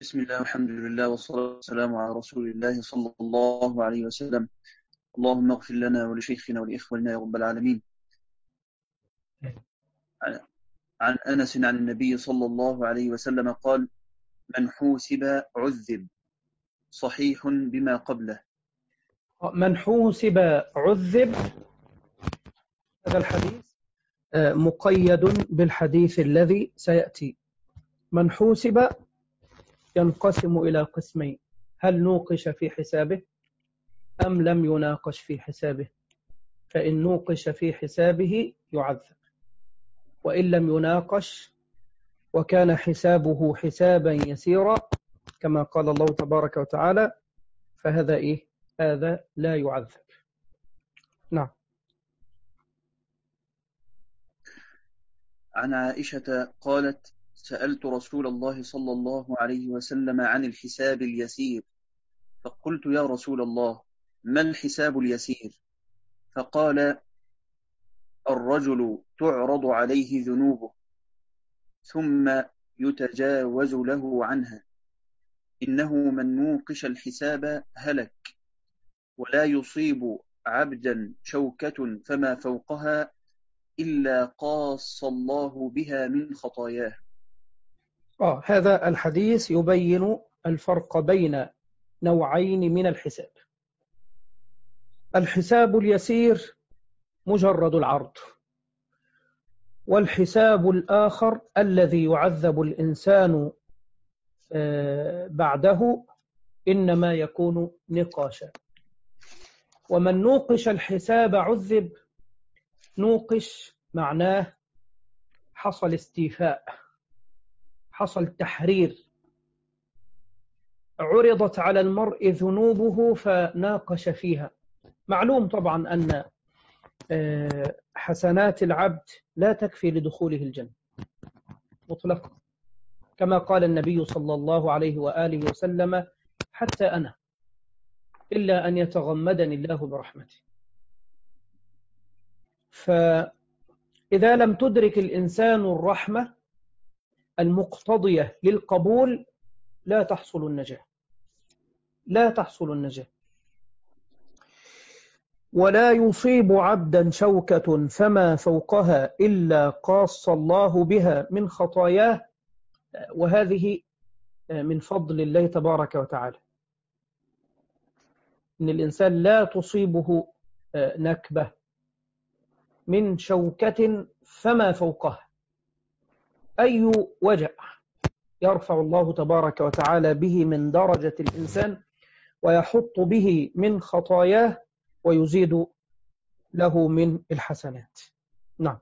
بسم الله والحمد لله والصلاة والسلام على رسول الله صلى الله عليه وسلم. اللهم اغفر لنا ولشيخنا ولإخواننا يا رب العالمين. عن أنس عن النبي صلى الله عليه وسلم قال: من حوسب عذب، صحيح بما قبله. من حوسب عذب، هذا الحديث مقيد بالحديث الذي سيأتي. من حوسب ينقسم إلى قسمين: هل نوقش في حسابه أم لم يناقش في حسابه؟ فإن نوقش في حسابه يعذب، وإن لم يناقش وكان حسابه حسابا يسيرا كما قال الله تبارك وتعالى فهذا هذا لا يعذب. نعم. عن عائشة قالت: سألت رسول الله صلى الله عليه وسلم عن الحساب اليسير، فقلت: يا رسول الله، ما الحساب اليسير؟ فقال: الرجل تعرض عليه ذنوبه ثم يتجاوز له عنها، إنه من نوقش الحساب هلك، ولا يصيب عبدا شوكة فما فوقها إلا قاص الله بها من خطاياه. هذا الحديث يبين الفرق بين نوعين من الحساب. الحساب اليسير مجرد العرض، والحساب الآخر الذي يعذب الإنسان بعده إنما يكون نقاشا. ومن نوقش الحساب عذب، نوقش معناه حصل استيفاء، حصل تحرير، عرضت على المرء ذنوبه فناقش فيها. معلوم طبعا أن حسنات العبد لا تكفي لدخوله الجنة مطلقا، كما قال النبي صلى الله عليه وآله وسلم: حتى أنا إلا أن يتغمدني الله برحمته. فإذا لم تدرك الإنسان الرحمة المقتضية للقبول لا تحصل النجاة، لا تحصل النجاة. ولا يصيب عبدا شوكة فما فوقها إلا قاص الله بها من خطاياه، وهذه من فضل الله تبارك وتعالى، إن الإنسان لا تصيبه نكبة من شوكة فما فوقها، أي وجع يرفع الله تبارك وتعالى به من درجة الإنسان ويحط به من خطاياه ويزيد له من الحسنات. نعم.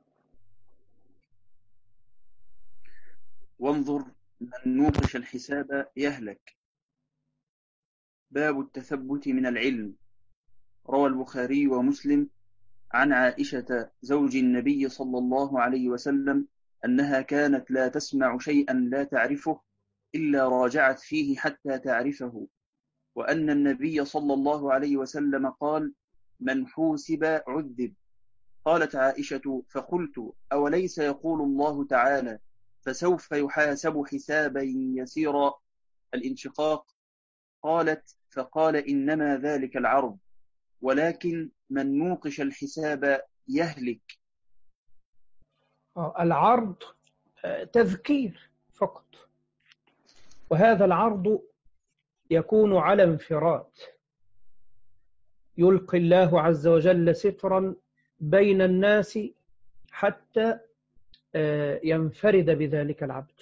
وانظر: من نوقش الحساب يهلك. باب التثبت من العلم. روى البخاري ومسلم عن عائشة زوج النبي صلى الله عليه وسلم أنها كانت لا تسمع شيئا لا تعرفه إلا راجعت فيه حتى تعرفه، وأن النبي صلى الله عليه وسلم قال: من حوسب عذب. قالت عائشة: فقلت: أوليس يقول الله تعالى: فسوف يحاسب حسابا يسيرا، الانشقاق؟ قالت: فقال: إنما ذلك العرض، ولكن من نوقش الحساب يهلك. العرض تذكير فقط، وهذا العرض يكون على انفراد، يلقي الله عز وجل سترا بين الناس حتى ينفرد بذلك العبد.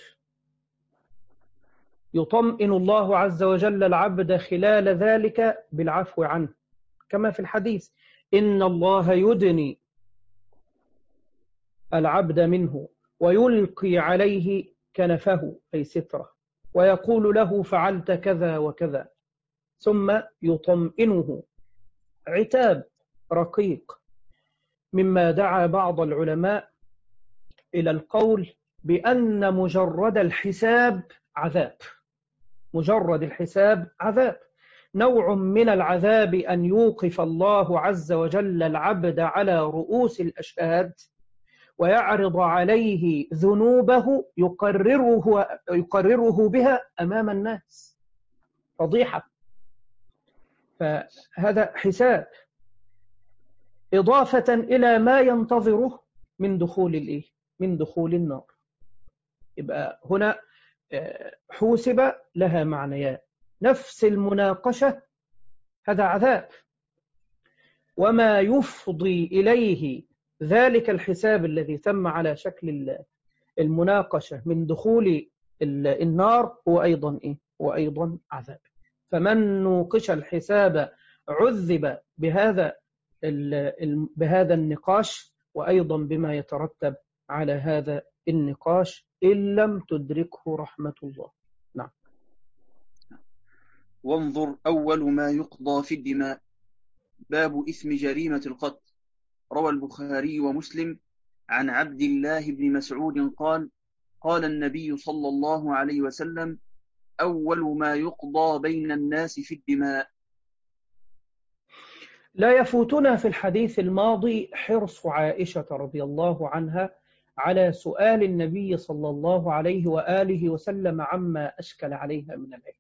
يطمئن الله عز وجل العبد خلال ذلك بالعفو عنه، كما في الحديث: إن الله يدني العبد منه ويلقي عليه كنفه أي ستره، ويقول له: فعلت كذا وكذا، ثم يطمئنه. عتاب رقيق، مما دعا بعض العلماء إلى القول بأن مجرد الحساب عذاب. مجرد الحساب عذاب، نوع من العذاب أن يوقف الله عز وجل العبد على رؤوس الأشهاد ويعرض عليه ذنوبه يقرره بها أمام الناس، فضيحة. فهذا حساب إضافة إلى ما ينتظره من دخول النار. يبقى هنا حوسب لها معنيان. نفس المناقشة هذا عذاب، وما يفضي إليه ذلك الحساب الذي تم على شكل المناقشة من دخول النار هو أيضا عذاب. فمن نوقش الحساب عذب بهذا النقاش، وأيضا بما يترتب على هذا النقاش إن لم تدركه رحمة الله. نعم. وانظر أول ما يقضى في الدماء، باب إثم جريمة القتل. روى البخاري ومسلم عن عبد الله بن مسعود قال: قال النبي صلى الله عليه وسلم: أول ما يقضى بين الناس في الدماء. لا يفوتنا في الحديث الماضي حرص عائشة رضي الله عنها على سؤال النبي صلى الله عليه وآله وسلم عما أشكل عليها من العلم،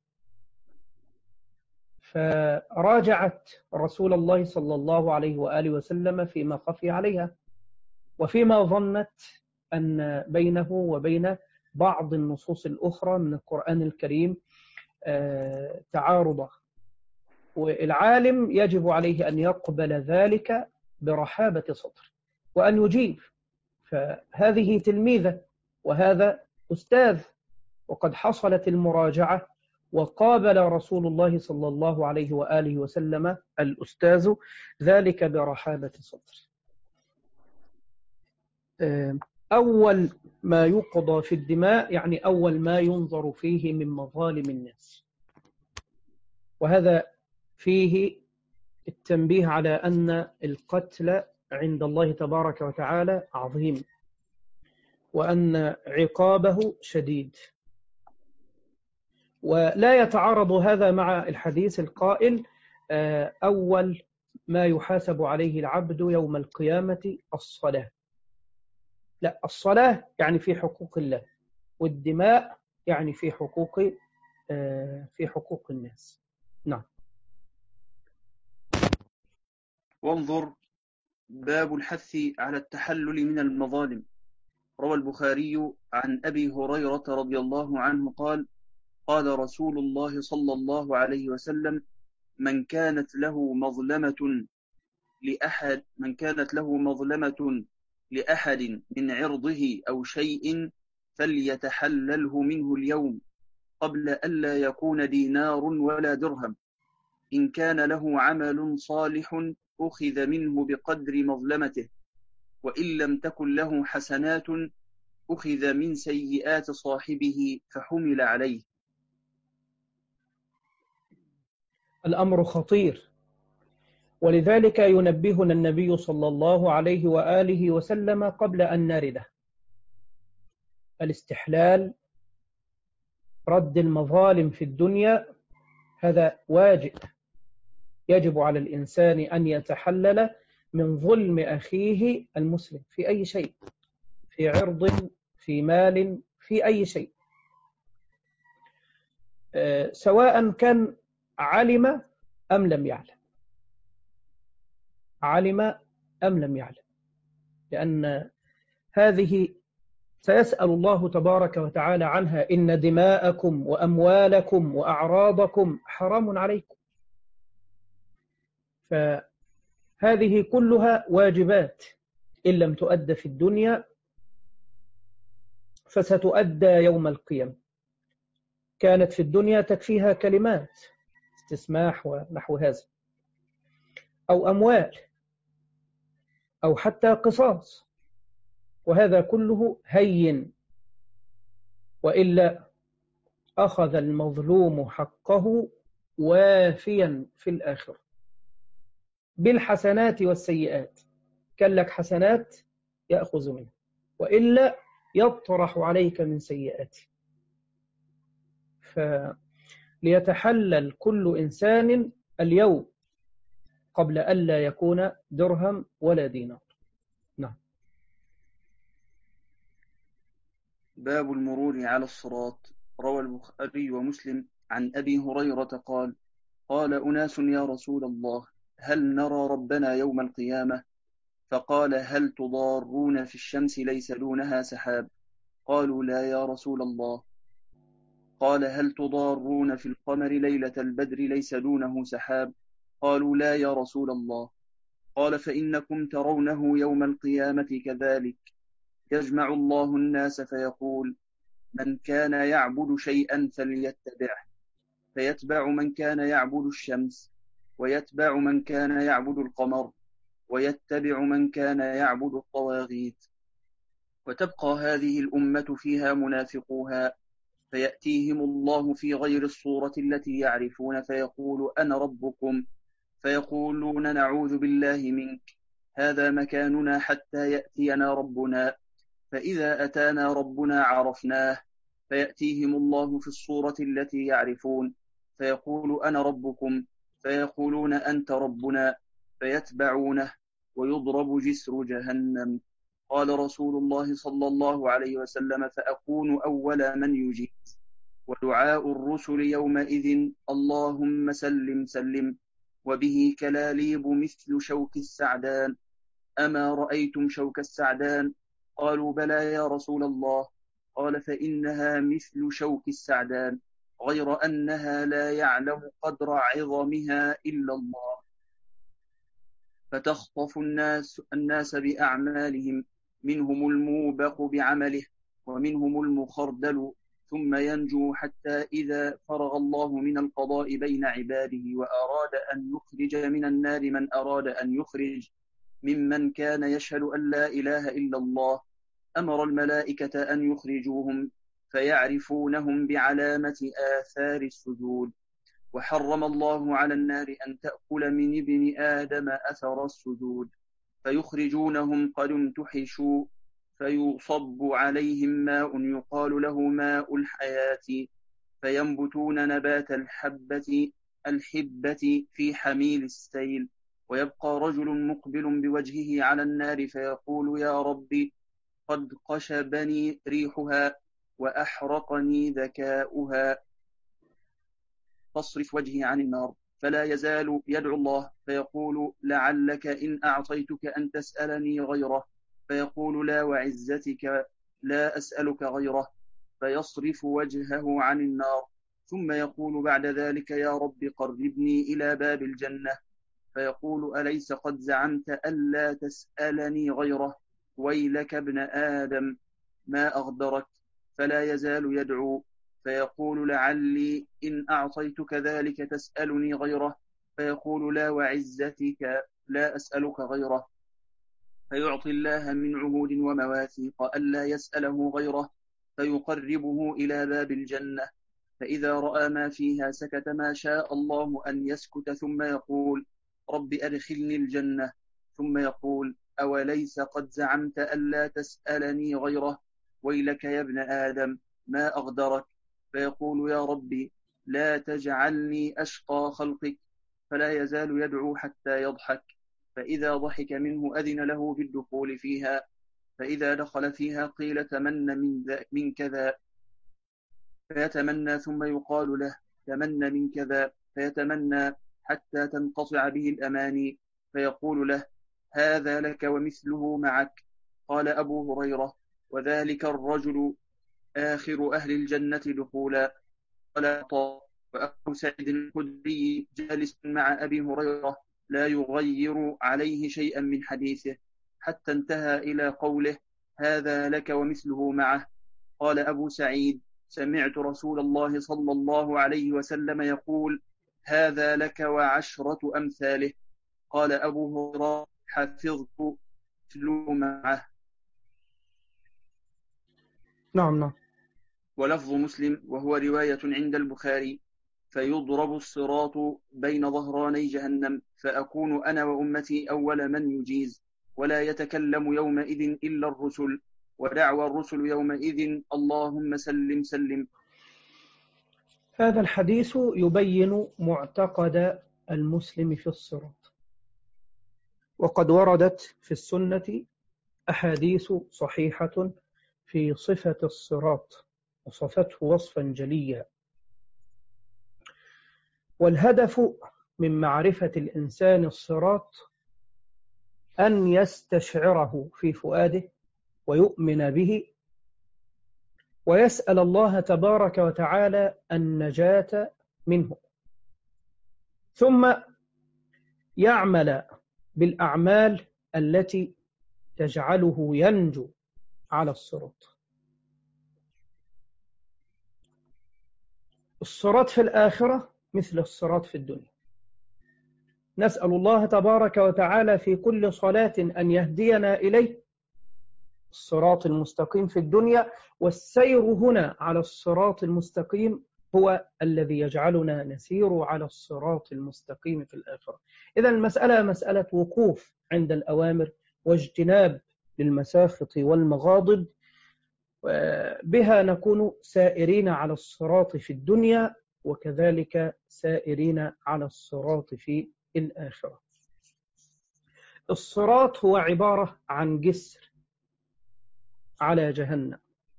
فراجعت رسول الله صلى الله عليه وآله وسلم فيما خفي عليها، وفيما ظنت أن بينه وبين بعض النصوص الأخرى من القرآن الكريم تعارضا، والعالم يجب عليه أن يقبل ذلك برحابة صدر وأن يجيب. فهذه تلميذة وهذا أستاذ، وقد حصلت المراجعة، وقابل رسول الله صلى الله عليه وآله وسلم الأستاذ ذلك برحابة صدر. أول ما يقضى في الدماء يعني أول ما ينظر فيه من مظالم الناس، وهذا فيه التنبيه على أن القتل عند الله تبارك وتعالى عظيم، وأن عقابه شديد. ولا يتعارض هذا مع الحديث القائل: أول ما يحاسب عليه العبد يوم القيامة الصلاة. لا، الصلاة يعني في حقوق الله، والدماء يعني في حقوق الناس. نعم. وانظر باب الحث على التحلل من المظالم. روى البخاري عن أبي هريرة رضي الله عنه قال: قال رسول الله صلى الله عليه وسلم: من كانت له مظلمة لأحد من عرضه أو شيء فليتحلله منه اليوم قبل ألا يكون دينار ولا درهم. إن كان له عمل صالح أخذ منه بقدر مظلمته، وإن لم تكن له حسنات أخذ من سيئات صاحبه فحمل عليه. الأمر خطير، ولذلك ينبهنا النبي صلى الله عليه وآله وسلم قبل أن نرده: الاستحلال، رد المظالم في الدنيا، هذا واجب، يجب على الإنسان أن يتحلل من ظلم أخيه المسلم في أي شيء، في عرض، في مال، في أي شيء، سواء كان علم أم لم يعلم، لأن هذه سيسأل الله تبارك وتعالى عنها: إن دماءكم وأموالكم وأعراضكم حرام عليكم. فهذه كلها واجبات، إن لم تؤد في الدنيا فستؤدى يوم القيامة. كانت في الدنيا تكفيها كلمات استسماح ونحو هذا، أو أموال، أو حتى قصاص، وهذا كله هين، وإلا أخذ المظلوم حقه وافيا في الآخرة بالحسنات والسيئات. كان لك حسنات يأخذ منه، وإلا يطرح عليك من سيئاته. فليتحلل كل إنسان اليوم قبل ألا يكون درهم ولا دينار. نعم. باب المرور على الصراط. روى البخاري ومسلم عن أبي هريرة قال: قال أناس: يا رسول الله، هل نرى ربنا يوم القيامة؟ فقال: هل تضارون في الشمس ليس دونها سحاب؟ قالوا: لا يا رسول الله. قال: هل تضارون في القمر ليلة البدر ليس دونه سحاب؟ قالوا: لا يا رسول الله. قال: فإنكم ترونه يوم القيامة كذلك، يجمع الله الناس فيقول: من كان يعبد شيئا فليتبعه، فيتبع من كان يعبد الشمس، ويتبع من كان يعبد القمر، ويتبع من كان يعبد الطواغيت. وتبقى هذه الأمة فيها منافقوها، فيأتيهم الله في غير الصورة التي يعرفون فيقول: أنا ربكم، فيقولون: نعوذ بالله منك، هذا مكاننا حتى يأتينا ربنا. فإذا أتانا ربنا عرفناه، فيأتيهم الله في الصورة التي يعرفون فيقول: أنا ربكم، فيقولون: أنت ربنا، فيتبعونه، ويضرب جسر جهنم. قال رسول الله صلى الله عليه وسلم: فأكون أول من يجيب. ودعاء الرسل يومئذ: اللهم سلم سلم، وبه كلاليب مثل شوك السعدان. أما رأيتم شوك السعدان؟ قالوا: بلى يا رسول الله. قال: فإنها مثل شوك السعدان، غير أنها لا يعلم قدر عظمها إلا الله. فتخطف الناس بأعمالهم، منهم الموبق بعمله، ومنهم المخردل، ثم ينجو حتى إذا فرغ الله من القضاء بين عباده وأراد أن يخرج من النار من أراد أن يخرج ممن كان يشهد أن لا إله إلا الله، أمر الملائكة أن يخرجوهم فيعرفونهم بعلامة آثار السجود. وحرم الله على النار أن تأكل من ابن آدم أثر السجود، فيخرجونهم قد امتحشوا، فيصب عليهم ماء يقال له ماء الحياة، فينبتون نبات الحبة في حميل السيل. ويبقى رجل مقبل بوجهه على النار فيقول: يا ربي، قد قشبني ريحها وأحرقني ذكاؤها، فاصرف وجهي عن النار. فلا يزال يدعو الله فيقول: لعلك إن أعطيتك أن تسألني غيره. فيقول: لا وعزتك لا أسألك غيره، فيصرف وجهه عن النار. ثم يقول بعد ذلك: يا رب قربني إلى باب الجنة. فيقول: أليس قد زعمت ألا تسألني غيره؟ ويلك ابن آدم، ما أغدرك. فلا يزال يدعو فيقول: لعلي إن أعطيتك ذلك تسألني غيره. فيقول: لا وعزتك لا أسألك غيره. فيعطي الله من عهود ومواثيق ألا يسأله غيره، فيقربه إلى باب الجنة، فإذا رأى ما فيها سكت ما شاء الله أن يسكت، ثم يقول: رب أدخلني الجنة. ثم يقول: أوليس قد زعمت ألا تسألني غيره؟ ويلك يا ابن آدم، ما أغدرك. فيقول: يا ربي، لا تجعلني أشقى خلقك. فلا يزال يدعو حتى يضحك، فإذا ضحك منه أذن له بالدخول فيها، فإذا دخل فيها قيل: تمنى من كذا، فيتمنى، ثم يقال له: تمنى من كذا، فيتمنى حتى تنقطع به الأماني، فيقول له: هذا لك ومثله معك. قال أبو هريرة: وذلك الرجل آخر أهل الجنة دخولا. قال عطاء: وأبو سعيد الخدري جالس مع أبي هريرة لا يغير عليه شيئا من حديثه، حتى انتهى إلى قوله: هذا لك ومثله معه. قال أبو سعيد: سمعت رسول الله صلى الله عليه وسلم يقول: هذا لك وعشرة أمثاله. قال أبو هريرة: حفظت تلو معه. نعم. ولفظ مسلم وهو رواية عند البخاري: فيضرب الصراط بين ظهراني جهنم، فأكون أنا وأمتي أول من يجيز، ولا يتكلم يومئذ إلا الرسل، ودعوى الرسل يومئذ: اللهم سلم سلم. هذا الحديث يبين معتقد المسلم في الصراط، وقد وردت في السنة أحاديث صحيحة في صفة الصراط، وصفته وصفا جليا. والهدف من معرفة الإنسان الصراط أن يستشعره في فؤاده ويؤمن به، ويسأل الله تبارك وتعالى النجاة منه، ثم يعمل بالأعمال التي تجعله ينجو على الصراط. الصراط في الآخرة مثل الصراط في الدنيا. نسأل الله تبارك وتعالى في كل صلاة أن يهدينا إليه الصراط المستقيم في الدنيا، والسير هنا على الصراط المستقيم هو الذي يجعلنا نسير على الصراط المستقيم في الآخرة. إذا المسألة مسألة وقوف عند الأوامر واجتناب للمساخط والمغاضب، بها نكون سائرين على الصراط في الدنيا، وكذلك سائرين على الصراط في الآخرة. الصراط هو عبارة عن جسر على جهنم.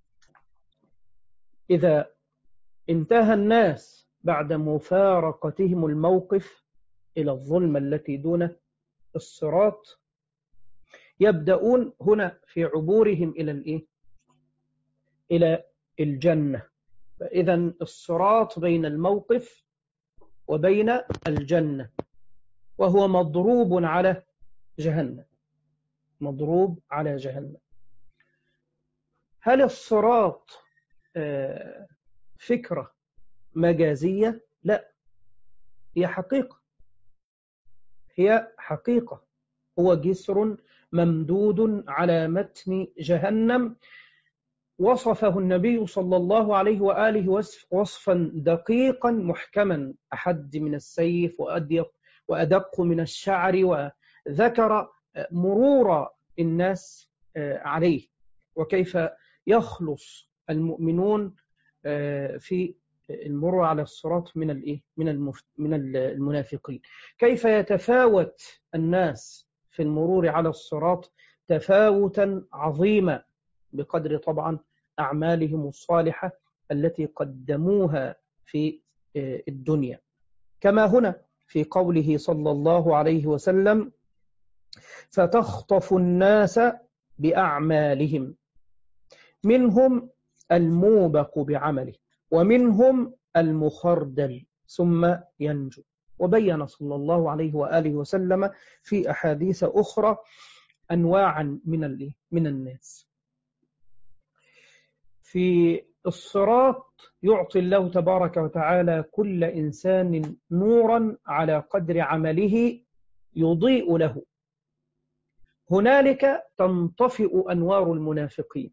إذا انتهى الناس بعد مفارقتهم الموقف إلى الظلمة التي دون الصراط، يبدأون هنا في عبورهم إلى الجنة. فإذا الصراط بين الموقف وبين الجنة، وهو مضروب على جهنم، مضروب على جهنم. هل الصراط فكرة مجازية؟ لا، هي حقيقة، هي حقيقة. هو جسر ممدود على متن جهنم، وصفه النبي صلى الله عليه وآله وصفا دقيقا محكما، أحد من السيف وأدق من الشعر، وذكر مرور الناس عليه، وكيف يخلص المؤمنون في المرور على الصراط من المنافقين، كيف يتفاوت الناس في المرور على الصراط تفاوتا عظيما بقدر طبعا أعمالهم الصالحة التي قدموها في الدنيا. كما هنا في قوله صلى الله عليه وسلم: فتخطف الناس بأعمالهم، منهم الموبق بعمله ومنهم المخردل ثم ينجو. وبين صلى الله عليه وآله وسلم في أحاديث أخرى أنواعا من الناس. في الصراط يعطي الله تبارك وتعالى كل إنسان نورا على قدر عمله يضيء له. هنالك تنطفئ أنوار المنافقين،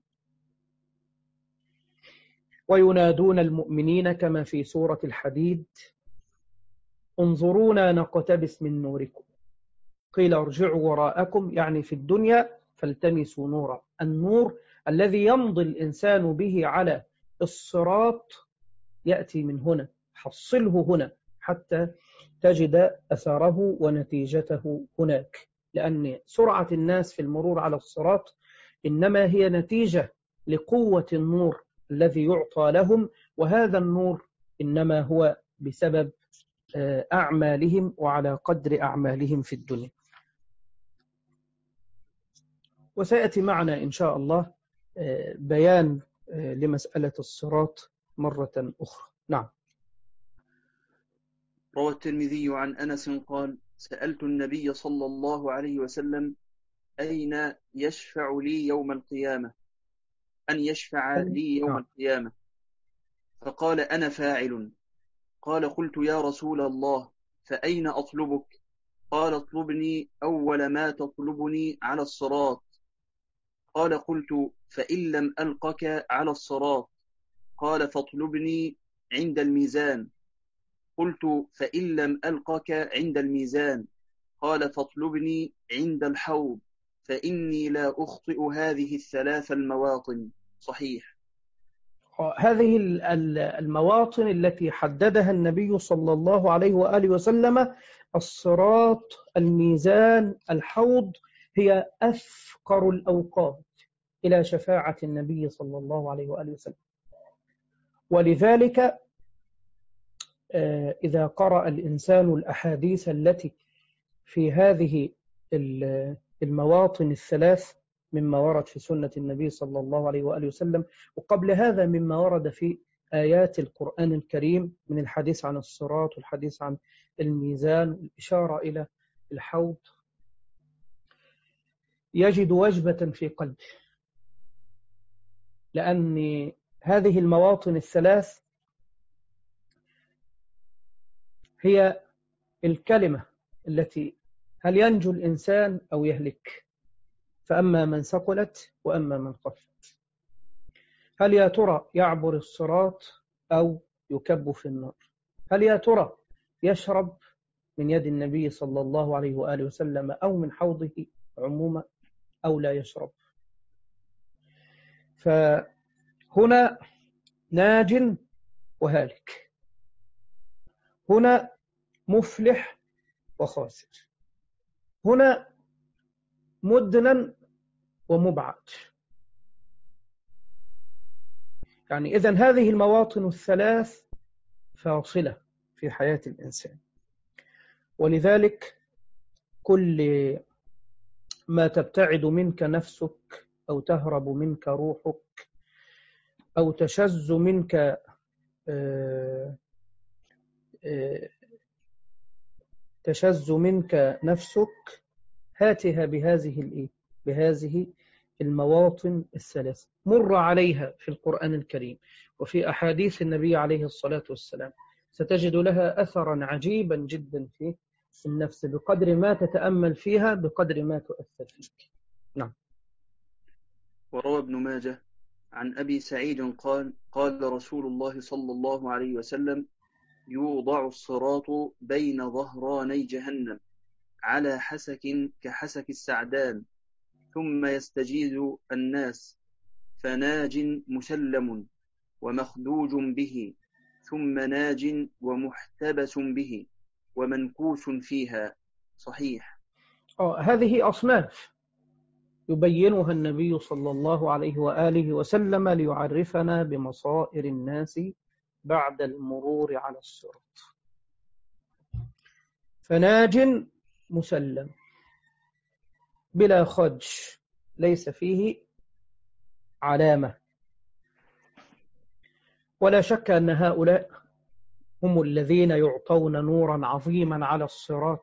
وينادون المؤمنين كما في سورة الحديد: انظرونا نقتبس من نوركم، قيل ارجعوا وراءكم، يعني في الدنيا، فالتمسوا نورا. النور الذي يمضي الإنسان به على الصراط يأتي من هنا، حصله هنا حتى تجد أثره ونتيجته هناك، لأن سرعة الناس في المرور على الصراط إنما هي نتيجة لقوة النور الذي يعطى لهم، وهذا النور إنما هو بسبب أعمالهم وعلى قدر أعمالهم في الدنيا. وسيأتي معنا إن شاء الله بيان لمسألة الصراط مرة أخرى. نعم. روى الترمذي عن أنس قال: سألت النبي صلى الله عليه وسلم: أين يشفع لي يوم القيامة؟ أن يشفع لي يوم القيامة. فقال: أنا فاعل. قال: قلت يا رسول الله فأين أطلبك؟ قال: اطلبني أول ما تطلبني على الصراط. قال: قلت: فإن لم ألقك على الصراط؟ قال: فاطلبني عند الميزان. قلت: فإن لم ألقك عند الميزان؟ قال: فاطلبني عند الحوض، فإني لا أخطئ هذه الثلاث المواطن. صحيح. هذه المواطن التي حددها النبي صلى الله عليه وآله وسلم: الصراط، الميزان، الحوض، هي أفقر الأوقات إلى شفاعة النبي صلى الله عليه وآله وسلم. ولذلك إذا قرأ الإنسان الأحاديث التي في هذه المواطن الثلاث مما ورد في سنة النبي صلى الله عليه وآله وسلم، وقبل هذا مما ورد في آيات القرآن الكريم من الحديث عن الصراط والحديث عن الميزان والإشارة إلى الحوض، يجد وجبة في قلبه، لأن هذه المواطن الثلاث هي الكلمة التي هل ينجو الإنسان أو يهلك، فأما من ثقلت وأما من خفت. هل يا ترى يعبر الصراط أو يكب في النار؟ هل يا ترى يشرب من يد النبي صلى الله عليه وآله وسلم أو من حوضه عموما أو لا يشرب؟ فهنا ناج وهالك، هنا مفلح وخاسر، هنا مدنا ومبعد. يعني إذن هذه المواطن الثلاث فاصلة في حياة الإنسان. ولذلك كل ما تبتعد منك نفسك أو تهرب منك روحك أو تشذ منك نفسك، هاتها بهذه المواطن الثلاث، مر عليها في القرآن الكريم وفي أحاديث النبي عليه الصلاة والسلام، ستجد لها أثرا عجيبا جدا في النفس، بقدر ما تتأمل فيها بقدر ما تؤثر فيك. نعم. وروى ابن ماجه عن أبي سعيد قال: قال رسول الله صلى الله عليه وسلم: يوضع الصراط بين ظهراني جهنم على حسك كحسك السعدان، ثم يستجيز الناس، فناج مسلم ومخدوج به، ثم ناج ومحتبس به، ومنكوس فيها. صحيح. هذه أصناف يبينها النبي صلى الله عليه وآله وسلم ليعرفنا بمصائر الناس بعد المرور على الصراط. فناج مسلم بلا خدش، ليس فيه علامة. ولا شك أن هؤلاء هم الذين يعطون نورا عظيما على الصراط،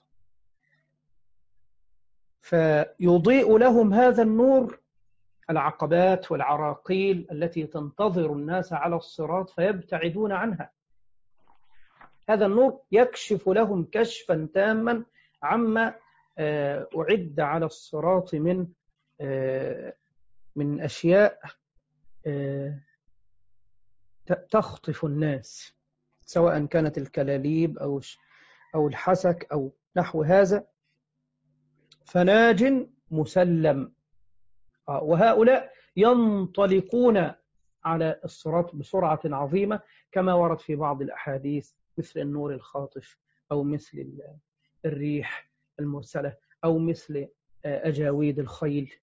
فيضيء لهم هذا النور العقبات والعراقيل التي تنتظر الناس على الصراط فيبتعدون عنها. هذا النور يكشف لهم كشفا تاما عما أعد على الصراط من أشياء تخطف الناس، سواء كانت الكلاليب أو الحسك أو نحو هذا. فناج مسلم، وهؤلاء ينطلقون على الصراط بسرعة عظيمة، كما ورد في بعض الأحاديث، مثل النور الخاطف، أو مثل الريح المرسلة، أو مثل أجاويد الخيل.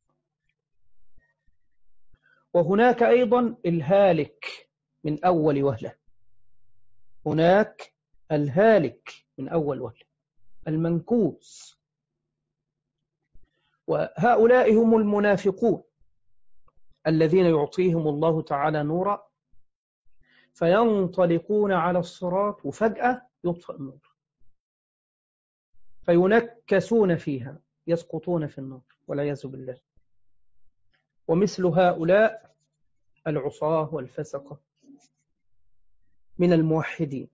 وهناك أيضا الهالك من أول وهلة، هناك الهالك من أول وهلة، المنكوس. وهؤلاء هم المنافقون الذين يعطيهم الله تعالى نورا فينطلقون على الصراط وفجأة يطفأ النور فينكسون فيها، يسقطون في النار والعياذ بالله. ومثل هؤلاء العصاة والفسقة من الموحدين.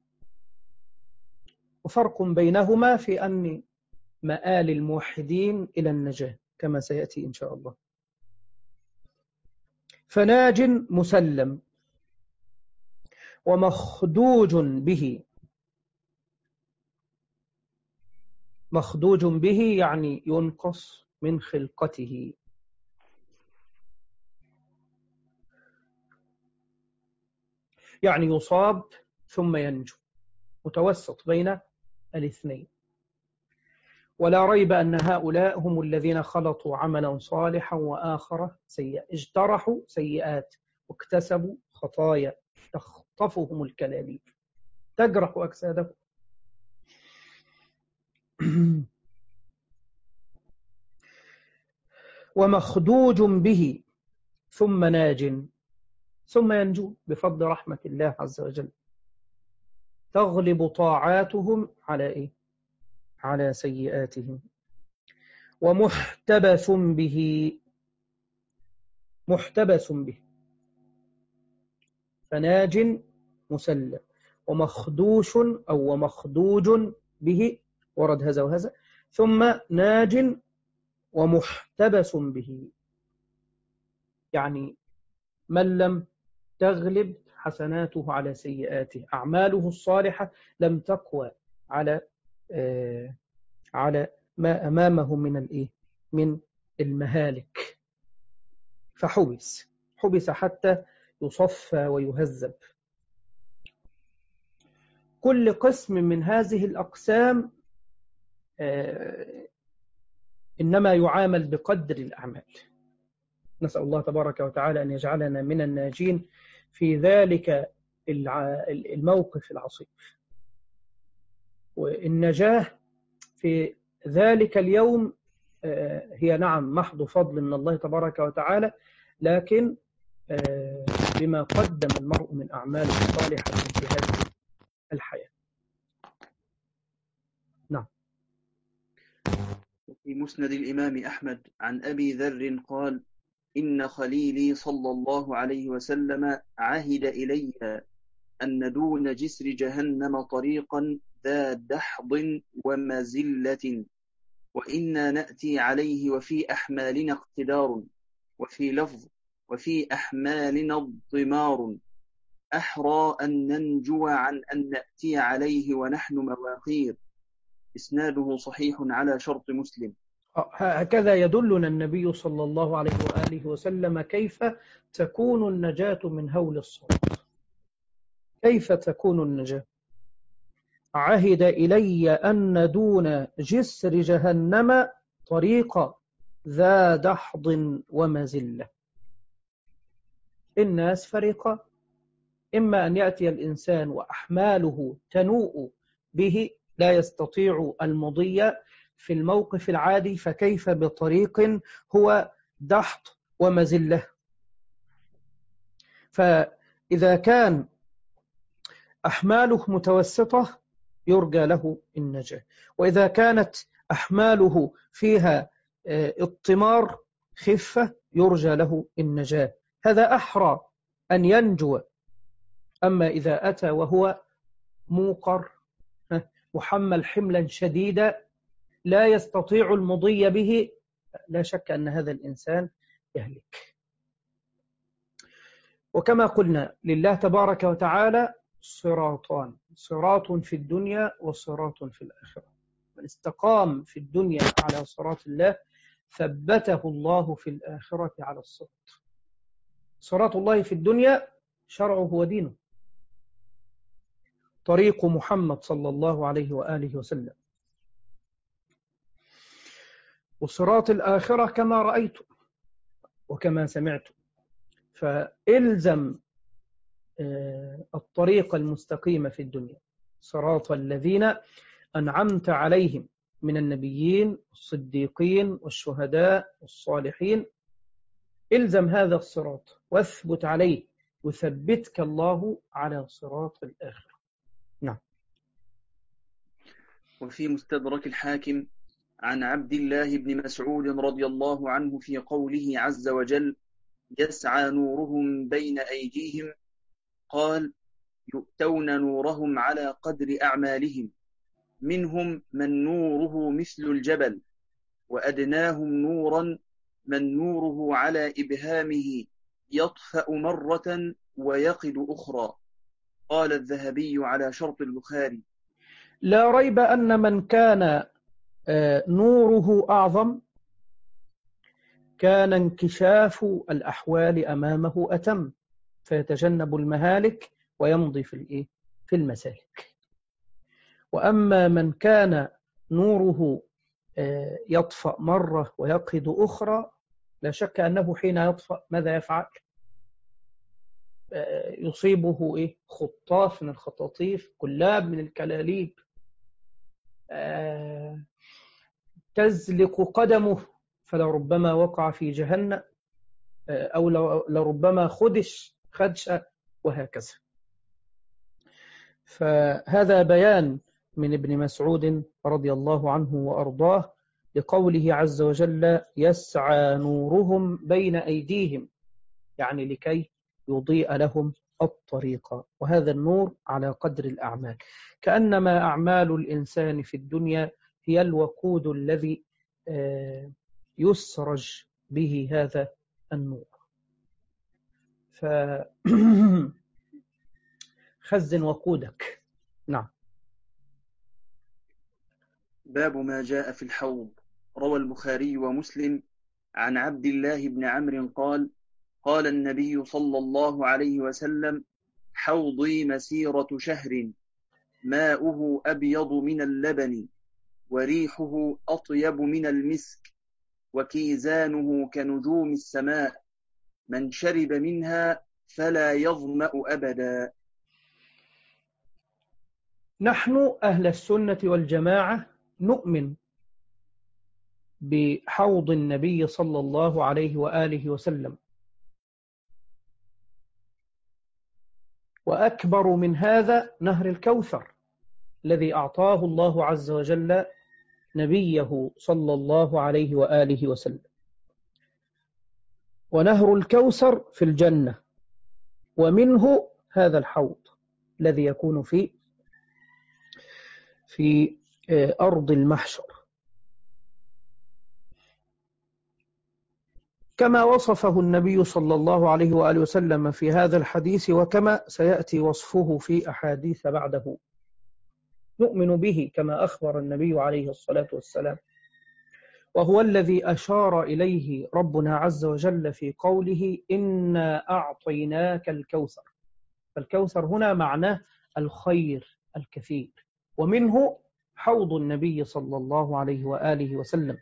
وفرق بينهما في أن مآل الموحدين إلى النجاة كما سيأتي إن شاء الله. فناج مسلم ومخدوج به. مخدوج به يعني ينقص من خلقته، يعني يصاب ثم ينجو، متوسط بين الاثنين. ولا ريب أن هؤلاء هم الذين خلطوا عملا صالحا وآخر سيئا، اجترحوا سيئات واكتسبوا خطايا تخطفهم الكلاليب تجرح أجسادهم. ومخدوج به ثم ناج، ثم ينجو بفضل رحمة الله عز وجل. تغلب طاعاتهم على إيه؟ على سيئاتهم. ومحتبس به، محتبس به، فناج مسلم، ومخدوش أو ومخدوج به، ورد هذا وهذا، ثم ناج ومحتبس به، يعني من لم تغلب حسناته على سيئاته، أعماله الصالحة لم تقوى على ما أمامه من المهالك، فحبس حتى يصفى ويهذب. كل قسم من هذه الأقسام إنما يعامل بقدر الأعمال. نسأل الله تبارك وتعالى أن يجعلنا من الناجين في ذلك الموقف العصيب. والنجاة في ذلك اليوم هي نعم محض فضل من الله تبارك وتعالى، لكن بما قدم المرء من أعمال صالحة في هذه الحياة. نعم. في مسند الإمام أحمد عن أبي ذر قال: إن خليلي صلى الله عليه وسلم عهد إلي أن دون جسر جهنم طريقا ذا دحض ومزلة، وإنا نأتي عليه وفي أحمالنا اقتدار، وفي لفظ وفي أحمالنا الضمار، أحرى أن ننجو عن أن نأتي عليه ونحن مواخير. إسناده صحيح على شرط مسلم. هكذا يدلنا النبي صلى الله عليه وآله وسلم كيف تكون النجاة من هول الصراط. كيف تكون النجاة؟ عهد إلي أن دون جسر جهنم طريقا ذا دحض ومزلة. الناس فريقا، إما أن يأتي الإنسان وأحماله تنوء به لا يستطيع المضي في الموقف العادي، فكيف بطريق هو دحض ومزلة؟ فإذا كان أحماله متوسطة يرجى له النجاة، وإذا كانت أحماله فيها اضطمار خفة يرجى له النجاة. هذا أحرى أن ينجو. أما إذا أتى وهو موقر محمل حملا شديدا لا يستطيع المضي به، لا شك أن هذا الإنسان يهلك. وكما قلنا لله تبارك وتعالى صراطان، صراط في الدنيا وصراط في الآخرة. من استقام في الدنيا على صراط الله ثبته الله في الآخرة على الصراط. صراط الله في الدنيا شرعه ودينه، طريق محمد صلى الله عليه وآله وسلم. وصراط الآخرة كما رأيت وكما سمعت. فإلزم الطريق المستقيم في الدنيا، صراط الذين أنعمت عليهم من النبيين والصديقين والشهداء والصالحين. إلزم هذا الصراط واثبت عليه، يثبتك الله على صراط الآخرة. نعم. وفي مستدرك الحاكم عن عبد الله بن مسعود رضي الله عنه في قوله عز وجل: يسعى نورهم بين أيديهم، قال: يؤتون نورهم على قدر أعمالهم، منهم من نوره مثل الجبل، وأدناهم نورا من نوره على إبهامه يطفأ مرة ويقد أخرى. قال الذهبي على شرط البخاري. لا ريب أن من كان نوره أعظم كان انكشاف الأحوال أمامه أتم، فيتجنب المهالك ويمضي في المسالك. وأما من كان نوره يطفأ مرة ويقهد أخرى، لا شك أنه حين يطفأ ماذا يفعل؟ يصيبه خطاف من الخطاطيف، كلاب من الكلاليب، تزلق قدمه، فلربما وقع في جهنم، أو لربما خدشة، وهكذا. فهذا بيان من ابن مسعود رضي الله عنه وأرضاه لقوله عز وجل: يسعى نورهم بين أيديهم، يعني لكي يضيء لهم الطريق، وهذا النور على قدر الأعمال، كأنما أعمال الإنسان في الدنيا هي الوقود الذي يسرج به هذا النور. خزن وقودك. نعم. باب ما جاء في الحوض. روى البخاري ومسلم عن عبد الله بن عمرو قال: قال النبي صلى الله عليه وسلم: حوضي مسيرة شهر، ماؤه أبيض من اللبن، وريحه أطيب من المسك، وكيزانه كنجوم السماء، من شرب منها فلا يظمأ أبدا. نحن أهل السنة والجماعة نؤمن بحوض النبي صلى الله عليه وآله وسلم، وأكبر من هذا نهر الكوثر الذي أعطاه الله عز وجل نبيه صلى الله عليه وآله وسلم. ونهر الكوثر في الجنة، ومنه هذا الحوض الذي يكون في أرض المحشر، كما وصفه النبي صلى الله عليه وآله وسلم في هذا الحديث، وكما سيأتي وصفه في أحاديث بعده. نؤمن به كما أخبر النبي عليه الصلاة والسلام، وهو الذي أشار إليه ربنا عز وجل في قوله: إنا أعطيناك الكوثر. فالكوثر هنا معناه الخير الكثير، ومنه حوض النبي صلى الله عليه وآله وسلم.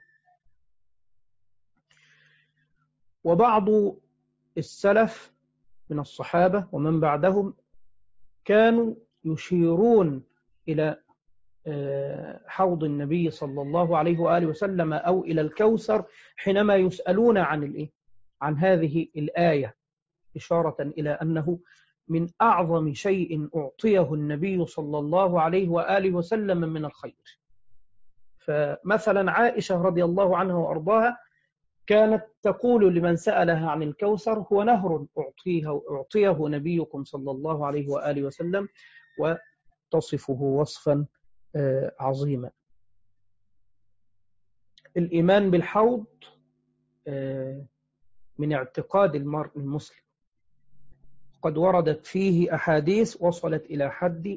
وبعض السلف من الصحابة ومن بعدهم كانوا يشيرون إلى حوض النبي صلى الله عليه وآله وسلم أو إلى الكوثر حينما يسألون عن هذه الآية، إشارة إلى أنه من أعظم شيء أعطيه النبي صلى الله عليه وآله وسلم من الخير. فمثلا عائشة رضي الله عنها وأرضاها كانت تقول لمن سألها عن الكوثر: هو نهر أعطيه نبيكم صلى الله عليه وآله وسلم، وتصفه وصفا عظيما. الإيمان بالحوض من اعتقاد المرء المسلم، قد وردت فيه أحاديث وصلت إلى حد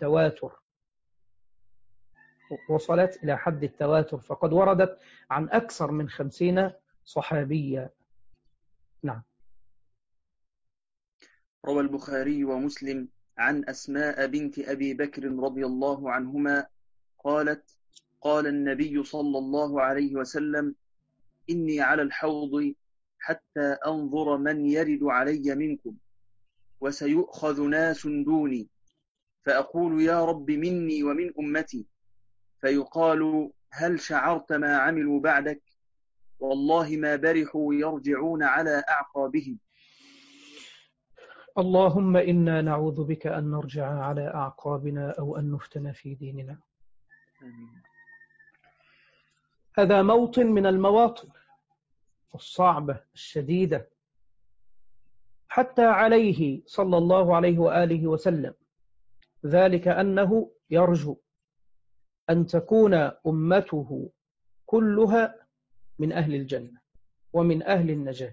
التواتر، فقد وردت عن أكثر من 50 صحابيا. نعم. روى البخاري ومسلم عن أسماء بنت أبي بكر رضي الله عنهما قالت: قال النبي صلى الله عليه وسلم: إني على الحوض حتى أنظر من يرد علي منكم، وسيؤخذ ناس دوني، فأقول: يا رب مني ومن أمتي، فيقال: هل شعرت ما عملوا بعدك؟ والله ما برحوا يرجعون على أعقابهم. اللهم إنا نعوذ بك أن نرجع على أعقابنا أو أن نفتن في ديننا. هذا موطن من المواطن الصعبة الشديدة، حتى عليه صلى الله عليه وآله وسلم، ذلك أنه يرجو أن تكون أمته كلها من أهل الجنة ومن أهل النجاة،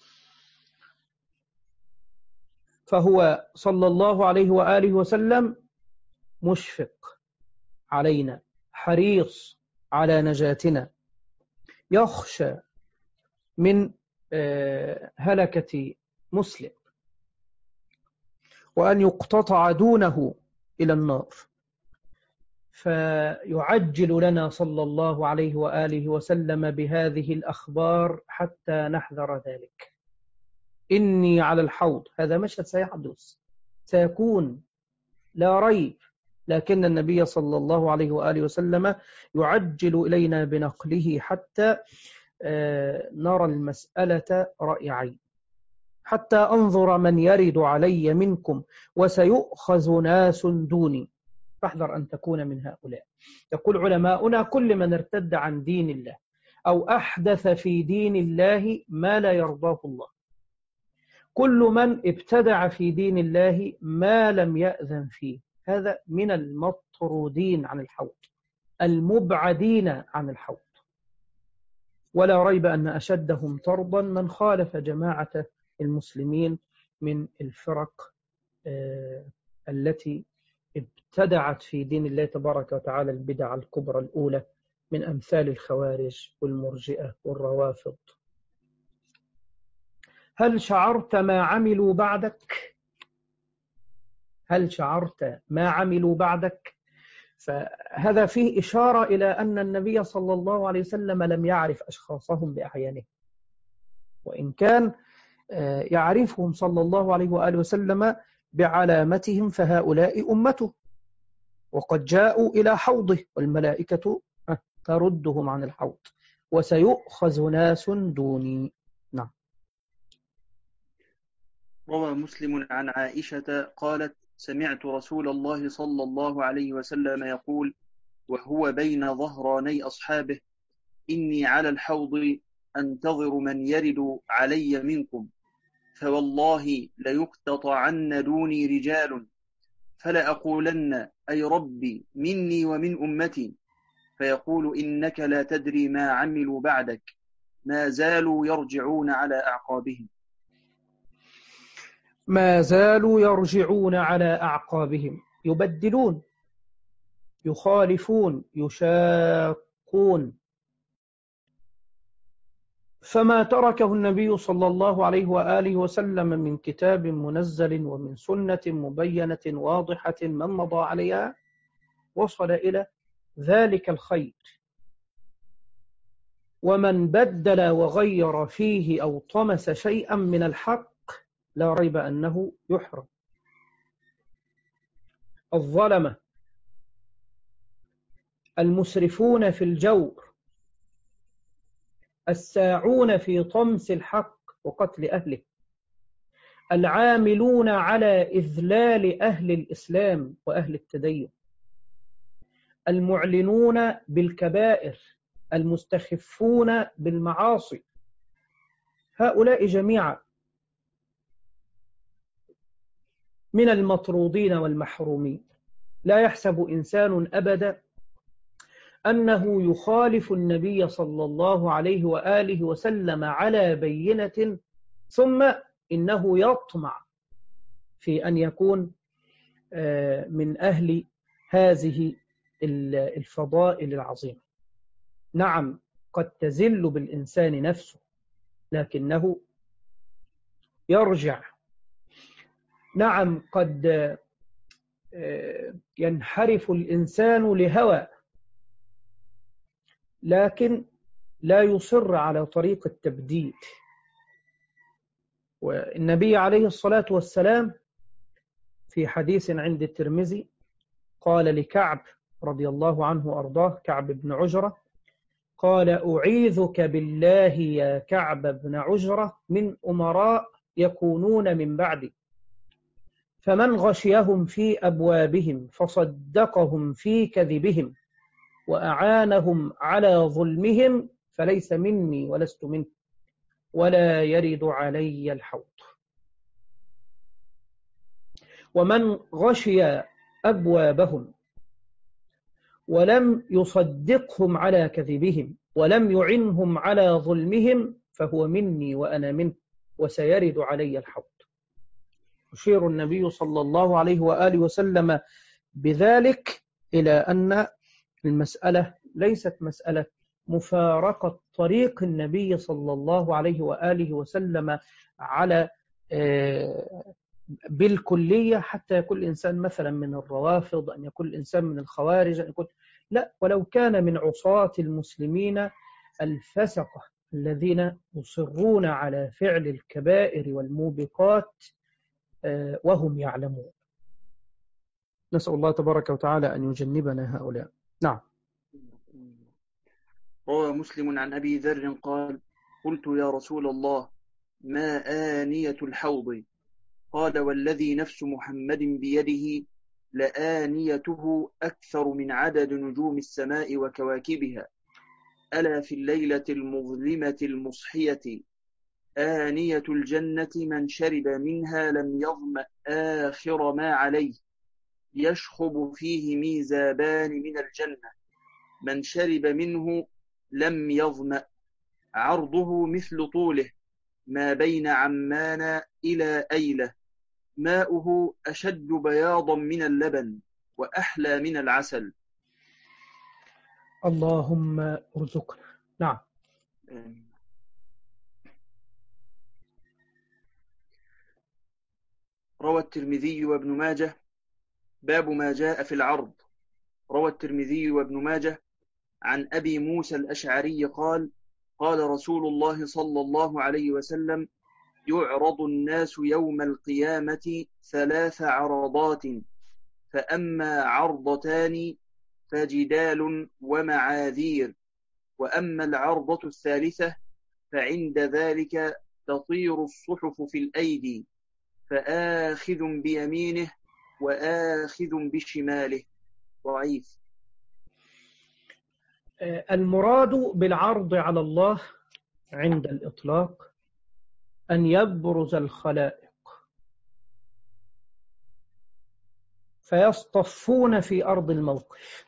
فهو صلى الله عليه وآله وسلم مشفق علينا، حريص على نجاتنا، يخشى من هلكة مسلم وأن يقتطع دونه إلى النار. فيعجل لنا صلى الله عليه وآله وسلم بهذه الأخبار حتى نحذر ذلك. إني على الحوض، هذا مشهد سيحدث، سيكون لا ريب، لكن النبي صلى الله عليه وآله وسلم يعجل إلينا بنقله حتى نرى المسألة رأي عين، حتى أنظر من يرد علي منكم وسيؤخذ ناس دوني، فاحذر أن تكون من هؤلاء. يقول علماؤنا: كل من ارتد عن دين الله أو أحدث في دين الله ما لا يرضاه الله، كل من ابتدع في دين الله ما لم يأذن فيه، هذا من المطرودين عن الحوض، المبعدين عن الحوض. ولا ريب أن أشدهم طردا من خالف جماعة المسلمين من الفرق التي ابتدعت في دين الله تبارك وتعالى البدع الكبرى الأولى، من أمثال الخوارج والمرجئة والروافض. هل شعرت ما عملوا بعدك؟ هل شعرت ما عملوا بعدك؟ فهذا فيه إشارة إلى أن النبي صلى الله عليه وسلم لم يعرف أشخاصهم بأعيانهم، وإن كان يعرفهم صلى الله عليه وآله وسلم بعلامتهم، فهؤلاء أمته وقد جاءوا إلى حوضه، والملائكة تردهم عن الحوض، وسيؤخذ ناس دوني. نعم. روى مسلم عن عائشة قالت: سمعت رسول الله صلى الله عليه وسلم يقول وهو بين ظهراني أصحابه: إني على الحوض أنتظر من يرد علي منكم، فوالله ليقتطعن دوني رجال، فلأقولن أي ربي مني ومن أمتي، فيقول إنك لا تدري ما عملوا بعدك، ما زالوا يرجعون على أعقابهم. ما زالوا يرجعون على أعقابهم، يبدلون، يخالفون، يشاقون. فما تركه النبي صلى الله عليه وآله وسلم من كتاب منزل ومن سنة مبينة واضحة من مضى عليها وصل إلى ذلك الخير. ومن بدل وغير فيه أو طمس شيئا من الحق لا ريب أنه يحرم. الظلمة، المسرفون في الجور، الساعون في طمس الحق وقتل أهله، العاملون على إذلال أهل الإسلام وأهل التدين، المعلنون بالكبائر، المستخفون بالمعاصي، هؤلاء جميعا من المطرودين والمحرومين. لا يحسب إنسان أبدا أنه يخالف النبي صلى الله عليه وآله وسلم على بينة ثم إنه يطمع في أن يكون من أهل هذه الفضائل العظيمة. نعم، قد تزل بالإنسان نفسه، لكنه يرجع. نعم، قد ينحرف الإنسان لهوى، لكن لا يصر على طريق التبديل. والنبي عليه الصلاة والسلام في حديث عند الترمذي قال لكعب رضي الله عنه وأرضاه، كعب بن عجرة، قال: أعيذك بالله يا كعب بن عجرة من أمراء يكونون من بعدي، فمن غشيهم في أبوابهم فصدقهم في كذبهم وأعانهم على ظلمهم فليس مني ولست منه ولا يرد علي الحوض. ومن غشي أبوابهم ولم يصدقهم على كذبهم ولم يعنهم على ظلمهم فهو مني وأنا منه وسيرد علي الحوض. يشير النبي صلى الله عليه وآله وسلم بذلك إلى أن المسألة ليست مسألة مفارقة طريق النبي صلى الله عليه وآله وسلم على بالكلية حتى يكون الإنسان مثلا من الروافض، أن يكون الإنسان من الخوارج، أن يكون لا، ولو كان من عصاة المسلمين الفسقة الذين يصرون على فعل الكبائر والموبقات وهم يعلمون. نسأل الله تبارك وتعالى أن يجنبنا هؤلاء. نعم. روى مسلم عن أبي ذر قال: قلت يا رسول الله ما آنية الحوض؟ قال: والذي نفس محمد بيده لآنيته أكثر من عدد نجوم السماء وكواكبها، ألا في الليلة المظلمة المصحية آنية الجنة من شرب منها لم يظمأ آخر ما عليه، يشخب فيه ميزابان من الجنة، من شرب منه لم يظمأ، عرضه مثل طوله، ما بين عمان إلى أيلة، ماؤه أشد بياضا من اللبن وأحلى من العسل. اللهم ارزقنا. نعم. روى الترمذي وابن ماجه باب ما جاء في العرض. روى الترمذي وابن ماجه عن أبي موسى الأشعري قال: قال رسول الله صلى الله عليه وسلم: يعرض الناس يوم القيامة 3 عرضات، فأما عرضتان فجدال ومعاذير، وأما العرضة الثالثة فعند ذلك تطير الصحف في الأيدي، فآخذ بيمينه وآخذ بشماله. ضعيف. المراد بالعرض على الله عند الإطلاق أن يبرز الخلائق فيصطفون في أرض الموقف،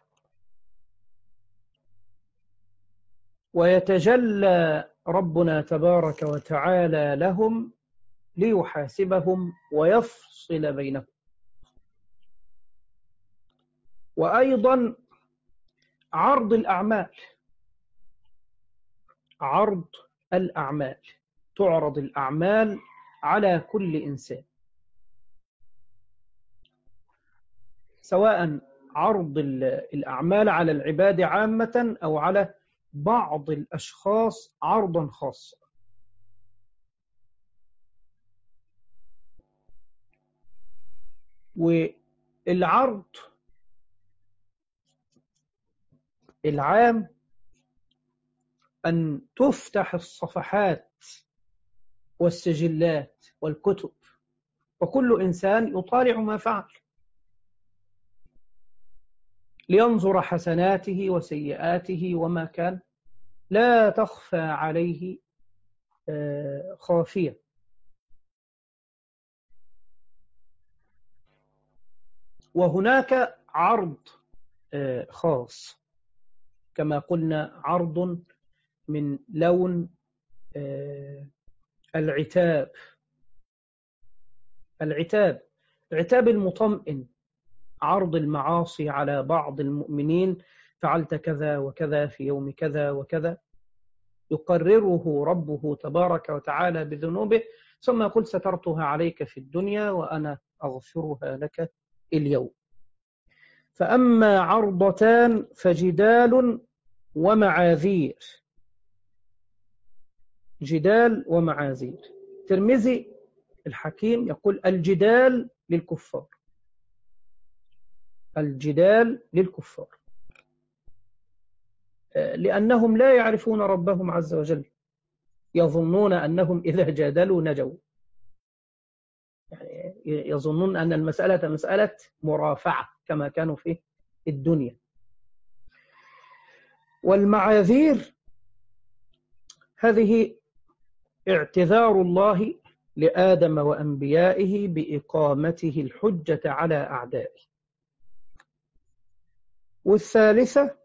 ويتجلى ربنا تبارك وتعالى لهم ليحاسبهم ويفصل بينهم. وأيضا عرض الأعمال، عرض الأعمال، تعرض الأعمال على كل إنسان، سواء عرض الأعمال على العباد عامة أو على بعض الأشخاص عرضا خاصا. والعرض العام أن تفتح الصفحات والسجلات والكتب، وكل إنسان يطالع ما فعل لينظر حسناته وسيئاته وما كان، لا تخفى عليه خافية. وهناك عرض خاص كما قلنا، عرض من لون العتاب، العتاب المطمئن، عرض المعاصي على بعض المؤمنين: فعلت كذا وكذا في يوم كذا وكذا، يقرره ربه تبارك وتعالى بذنوبه، ثم يقول: سترتها عليك في الدنيا وأنا أغفرها لك اليوم. فأما عرضتان فجدال ومعاذير، جدال ومعاذير. ترمذي الحكيم يقول: الجدال للكفار، الجدال للكفار، لأنهم لا يعرفون ربهم عز وجل، يظنون أنهم إذا جادلوا نجوا، يعني يظنون أن المسألة مسألة مرافعة كما كانوا في الدنيا. والمعاذير هذه اعتذار الله لآدم وأنبيائه بإقامته الحجة على أعدائه. والثالثة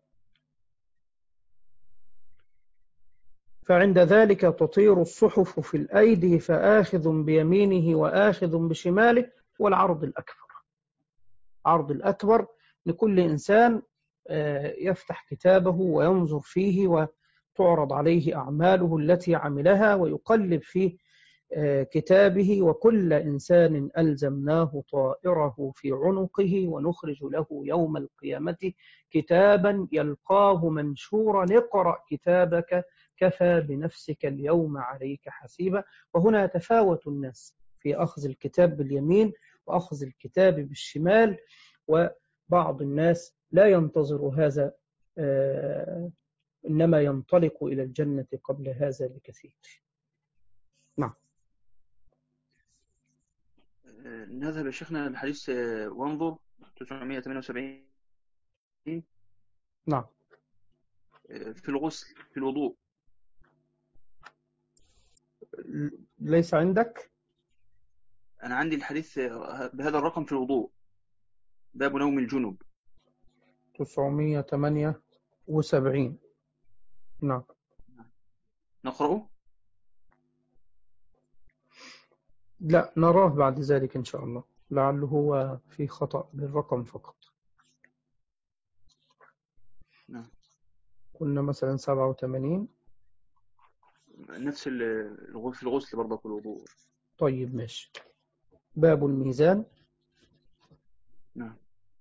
فعند ذلك تطير الصحف في الأيدي، فآخذ بيمينه وآخذ بشماله. والعرض الأكبر، عرض الأكبر لكل إنسان يفتح كتابه وينظر فيه وتعرض عليه أعماله التي عملها، ويقلب في كتابه وكل إنسان ألزمناه طائره في عنقه ونخرج له يوم القيامة كتابا يلقاه منشورا اقرأ كتابك كفى بنفسك اليوم عليك حسيبا. وهنا يتفاوت الناس في أخذ الكتاب باليمين وأخذ الكتاب بالشمال، وبعض الناس لا ينتظر هذا، إنما ينطلق إلى الجنة قبل هذا بكثير. نعم. نذهب يا شيخنا الحديث وانظر 978. نعم. في الغسل في الوضوء. ليس عندك؟ أنا عندي الحديث بهذا الرقم في الوضوء، باب نوم الجنب 978. نعم. نقرأه؟ لا، نراه بعد ذلك إن شاء الله، لعله هو في خطأ بالرقم فقط. نعم. قلنا مثلا 87. نفس في الغسل برضه في الوضوء. طيب ماشي. باب الميزان. نعم.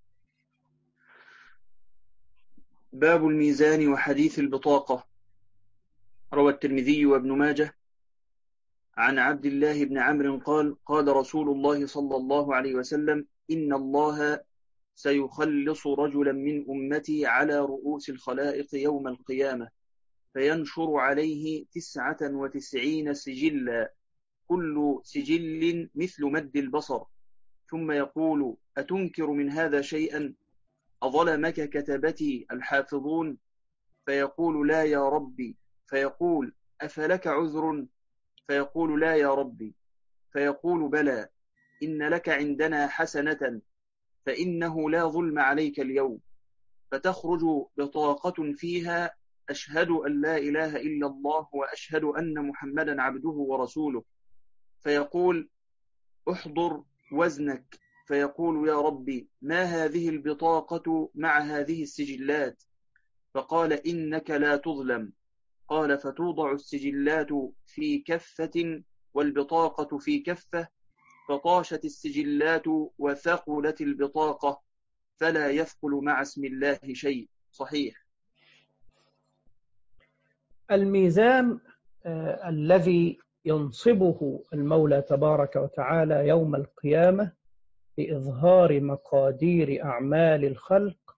باب الميزان وحديث البطاقة. روى الترمذي وابن ماجه عن عبد الله بن عمرو قال قال رسول الله صلى الله عليه وسلم: إن الله سيخلص رجلا من أمتي على رؤوس الخلائق يوم القيامة، فينشر عليه 99 سجلا، كل سجل مثل مد البصر، ثم يقول: أتنكر من هذا شيئا؟ أظلمك كتبتي الحافظون؟ فيقول: لا يا ربي. فيقول: أفلك عذر؟ فيقول: لا يا ربي. فيقول: بلى، إن لك عندنا حسنة، فإنه لا ظلم عليك اليوم. فتخرج بطاقة فيها: أشهد أن لا إله إلا الله وأشهد أن محمدا عبده ورسوله. فيقول: احضر وزنك. فيقول: يا ربي، ما هذه البطاقة مع هذه السجلات؟ فقال: إنك لا تظلم. قال: فتوضع السجلات في كفة والبطاقة في كفة، فطاشت السجلات وثقلت البطاقة، فلا يثقل مع اسم الله شيء. صحيح. الميزان الذي ينصبه المولى تبارك وتعالى يوم القيامة لإظهار مقادير أعمال الخلق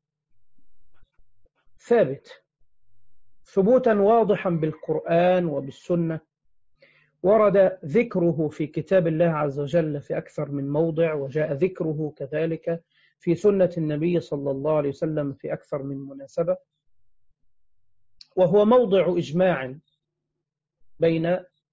ثابت ثبوتا واضحا بالقرآن وبالسنة، ورد ذكره في كتاب الله عز وجل في أكثر من موضع، وجاء ذكره كذلك في سنة النبي صلى الله عليه وسلم في أكثر من مناسبة، وهو موضع إجماع بين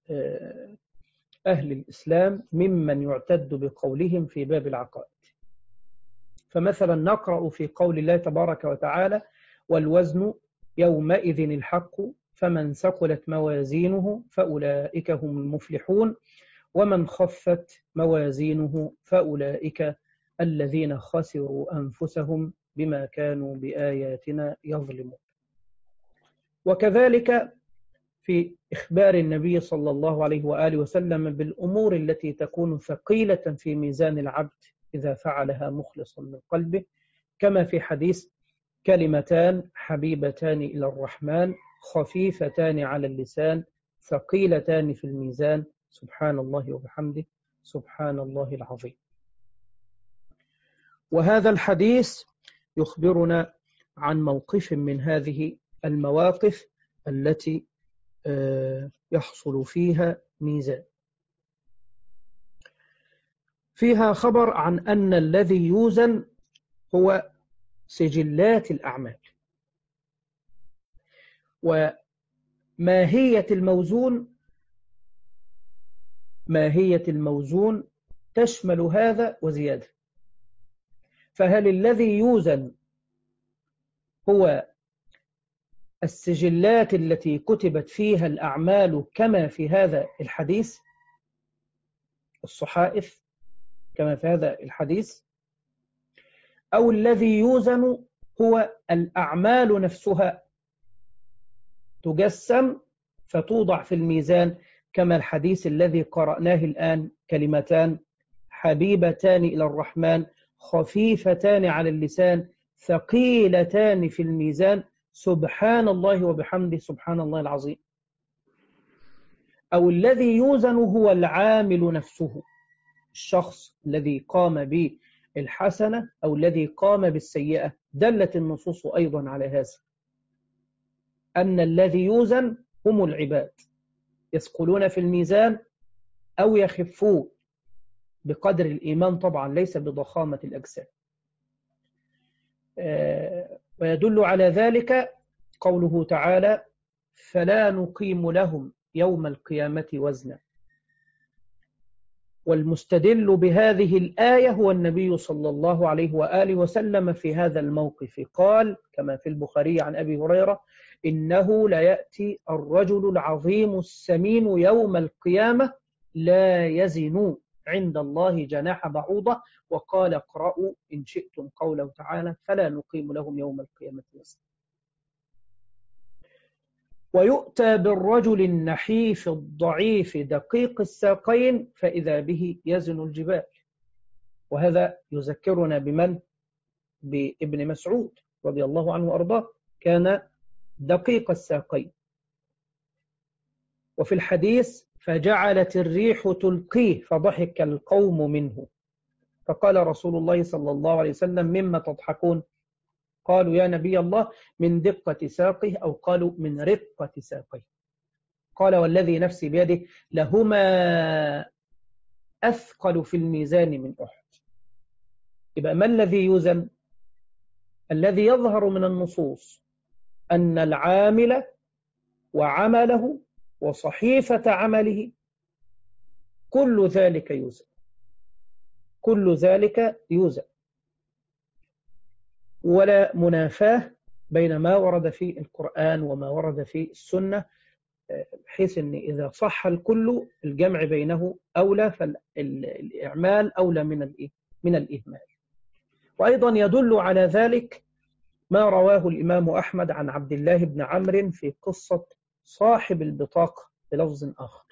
أهل الإسلام ممن يعتد بقولهم في باب العقائد. فمثلا نقرأ في قول الله تبارك وتعالى: والوزن يومئذ الحق فمن ثقلت موازينه فأولئك هم المفلحون ومن خفت موازينه فأولئك الذين خسروا أنفسهم بما كانوا بآياتنا يظلمون. وكذلك في إخبار النبي صلى الله عليه وآله وسلم بالأمور التي تكون ثقيلة في ميزان العبد إذا فعلها مخلصا من قلبه، كما في حديث: كلمتان حبيبتان إلى الرحمن خفيفتان على اللسان ثقيلتان في الميزان، سبحان الله وبحمده سبحان الله العظيم. وهذا الحديث يخبرنا عن موقف من هذه المواقف التي يحصل فيها ميزان. فيها خبر عن أن الذي يوزن هو سجلات الأعمال، وماهية الموزون تشمل هذا وزيادة. فهل الذي يوزن هو السجلات التي كتبت فيها الأعمال كما في هذا الحديث، الصحائف كما في هذا الحديث، أو الذي يوزن هو الأعمال نفسها تجسم فتوضع في الميزان كما الحديث الذي قرأناه الآن: كلمتان حبيبتان إلى الرحمن خفيفتان على اللسان ثقيلتان في الميزان سبحان الله وبحمده سبحان الله العظيم. أو الذي يوزن هو العامل نفسه، الشخص الذي قام بالحسنة أو الذي قام بالسيئة. دلت النصوص أيضا على هذا، أن الذي يوزن هم العباد، يثقلون في الميزان أو يخفون بقدر الإيمان، طبعا ليس بضخامة الأجسام. ويدل على ذلك قوله تعالى: فلا نقيم لهم يوم القيامة وزنا. والمستدل بهذه الآية هو النبي صلى الله عليه وآله وسلم في هذا الموقف، قال كما في البخاري عن أبي هريرة: إنه ليأتي الرجل العظيم السمين يوم القيامة لا يزن عند الله جناح بعوضة. وقال: اقرأوا إن شئتم قوله تعالى: فلا نقيم لهم يوم القيامة وزنا. ويؤتى بالرجل النحيف الضعيف دقيق الساقين فإذا به يزن الجبال. وهذا يذكرنا بمن؟ بابن مسعود رضي الله عنه وأرضاه، كان دقيق الساقين. وفي الحديث: فجعلت الريح تلقيه فضحك القوم منه، فقال رسول الله صلى الله عليه وسلم: مما تضحكون؟ قالوا: يا نبي الله، من دقة ساقه، أو قالوا: من رقة ساقه. قال: والذي نفسي بيده لهما أثقل في الميزان من أحد. يبقى ما الذي يوزن؟ الذي يظهر من النصوص أن العامل وعمله وصحيفة عمله كل ذلك يوزن، كل ذلك يوزن، ولا منافاة بين ما ورد في القرآن وما ورد في السنة، بحيث أن إذا صح الكل الجمع بينه أولى، فالإعمال أولى من الإهمال. وأيضا يدل على ذلك ما رواه الإمام أحمد عن عبد الله بن عمرو في قصة صاحب البطاقة بلفظ آخر.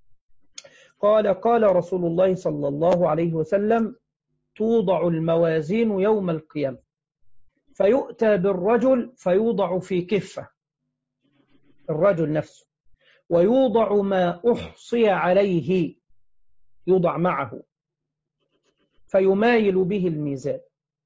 قال رسول الله صلى الله عليه وسلم: توضع الموازين يوم القيامة فيؤتى بالرجل فيوضع في كفة، الرجل نفسه، ويوضع ما أحصي عليه، يوضع معه، فيمايل به الميزان.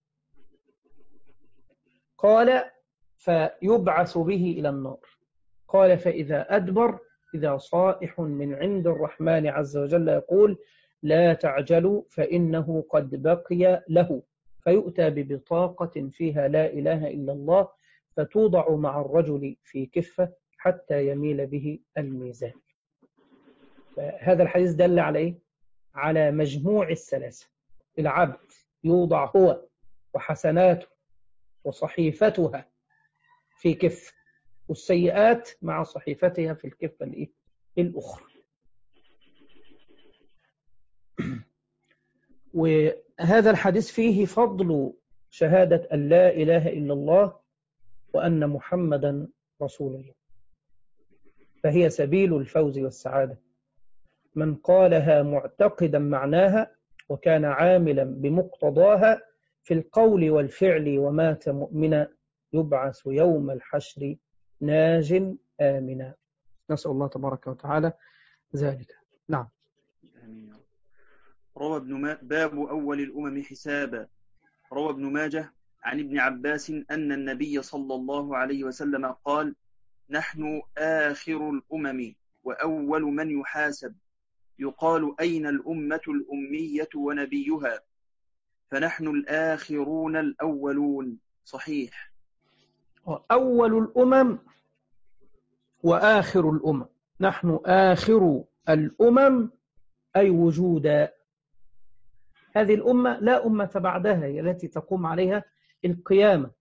قال: فيبعث به إلى النار. قال: فإذا أدبر، إذا صائح من عند الرحمن عز وجل يقول: لا تعجلوا فإنه قد بقي له، فيؤتى ببطاقة فيها لا إله إلا الله، فتوضع مع الرجل في كفة حتى يميل به الميزان. فهذا الحديث دل على إيه؟ على مجموع الثلاثة. العبد يوضع هو وحسناته وصحيفتها في كفة، والسيئات مع صحيفتها في الكفة الأخرى. وهذا الحديث فيه فضل شهادة أن لا إله إلا الله وأن محمدا رسول الله، فهي سبيل الفوز والسعادة. من قالها معتقدا معناها وكان عاملا بمقتضاها في القول والفعل ومات مؤمنا يبعث يوم الحشر ناج آمنا. نسأل الله تبارك وتعالى ذلك. نعم. روى باب أول الأمم حسابا. روى ابن ماجه عن ابن عباس أن النبي صلى الله عليه وسلم قال: نحن آخر الأمم وأول من يحاسب، يقال: أين الأمة الأمية ونبيها؟ فنحن الآخرون الأولون. صحيح. أول الأمم وآخر الأمم، نحن آخر الأمم أي وجودا. هذه الأمة لا أمة بعدها، هي التي تقوم عليها القيامة.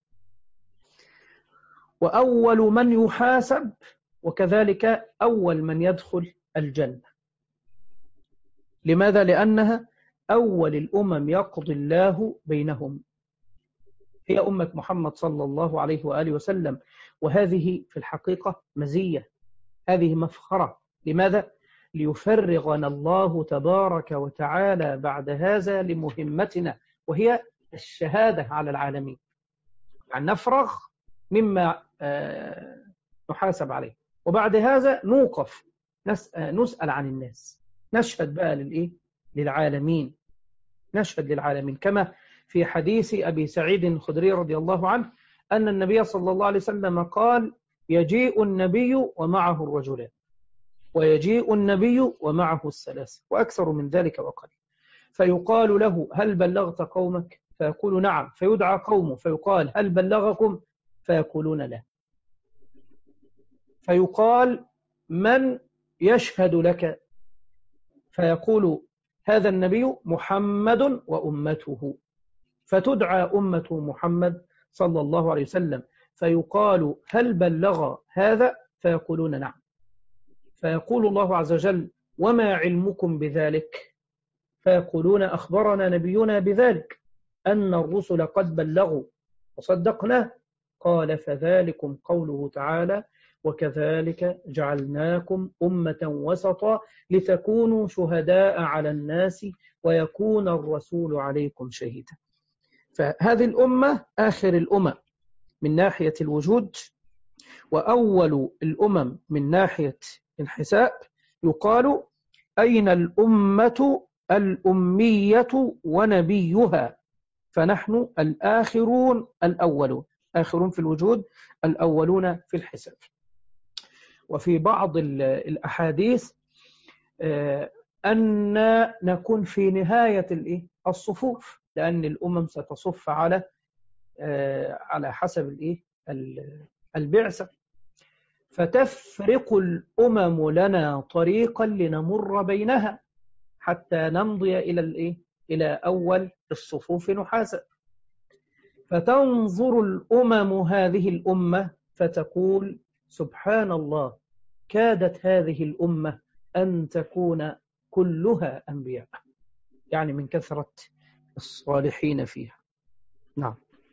وأول من يحاسب، وكذلك أول من يدخل الجنة. لماذا؟ لأنها أول الأمم يقضي الله بينهم، هي أمة محمد صلى الله عليه وآله وسلم. وهذه في الحقيقة مزية، هذه مفخرة. لماذا؟ ليفرغنا الله تبارك وتعالى بعد هذا لمهمتنا، وهي الشهادة على العالمين. يعني نفرغ مما نحاسب عليه، وبعد هذا نوقف نسأل عن الناس، نشهد بقى للعالمين، نشهد للعالمين، كما في حديث أبي سعيد الخدري رضي الله عنه أن النبي صلى الله عليه وسلم قال: يجيء النبي ومعه الرجلان، ويجيء النبي ومعه الثلاثة، وأكثر من ذلك وقل، فيقال له: هل بلغت قومك؟ فيقول: نعم. فيدعى قومه فيقال: هل بلغكم؟ فيقولون: لا. فيقال: من يشهد لك؟ فيقول هذا النبي: محمد وأمته. فتدعى أمة محمد صلى الله عليه وسلم فيقال: هل بلغ هذا؟ فيقولون: نعم. فيقول الله عز وجل: وما علمكم بذلك؟ فيقولون: أخبرنا نبينا بذلك، أن الرسل قد بلغوا وصدقناه. قال: فذلكم قوله تعالى: وكذلك جعلناكم أمة وسطا لتكونوا شهداء على الناس ويكون الرسول عليكم شهيدا. فهذه الأمة آخر الأمم من ناحية الوجود، وأول الأمم من ناحية الحساب. يقال: أين الأمة الأمية ونبيها؟ فنحن الآخرون الأولون، آخرون في الوجود، الأولون في الحساب. وفي بعض الأحاديث أن نكون في نهاية الصفوف، لأن الأمم ستصف على حسب البعثة، فتفرق الأمم لنا طريقا لنمر بينها حتى نمضي إلى أول الصفوف نحاسب. فتنظر الأمم هذه الأمة فتقول: سبحان الله، كادت هذه الأمة أن تكون كلها أنبياء، يعني من كثرة الصالحين فيها. نعم.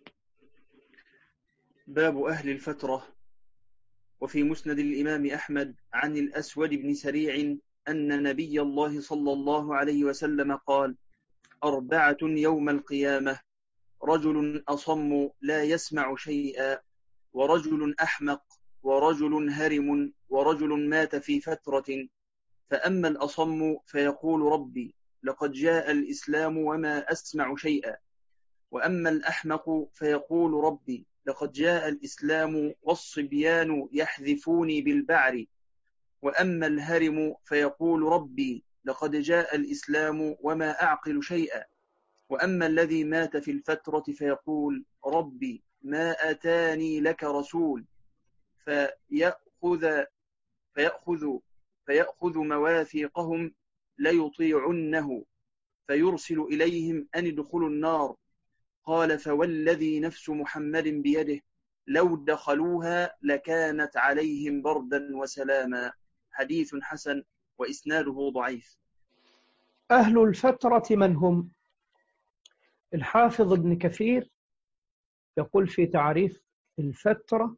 باب أهل الفترة. وفي مسند الإمام أحمد عن الأسود بن سريع أن نبي الله صلى الله عليه وسلم قال: 4 يوم القيامة: رجل أصم لا يسمع شيئا، ورجل أحمق، ورجل هرم، ورجل مات في فترة. فأما الأصم فيقول: ربي لقد جاء الإسلام وما أسمع شيئا. وأما الأحمق فيقول: ربي لقد جاء الإسلام والصبيان يحذفوني بالبعر. وأما الهرم فيقول: ربي لقد جاء الإسلام وما أعقل شيئا. وأما الذي مات في الفترة فيقول: ربي ما أتاني لك رسول، فيأخذ مواثيقهم ليطيعنه، فيرسل إليهم أن ادخلوا النار. قال: فوالذي نفس محمد بيده لو دخلوها لكانت عليهم بردا وسلاما. حديث حسن وإسناده ضعيف. أهل الفترة من هم؟ الحافظ ابن كثير يقول في تعريف الفترة: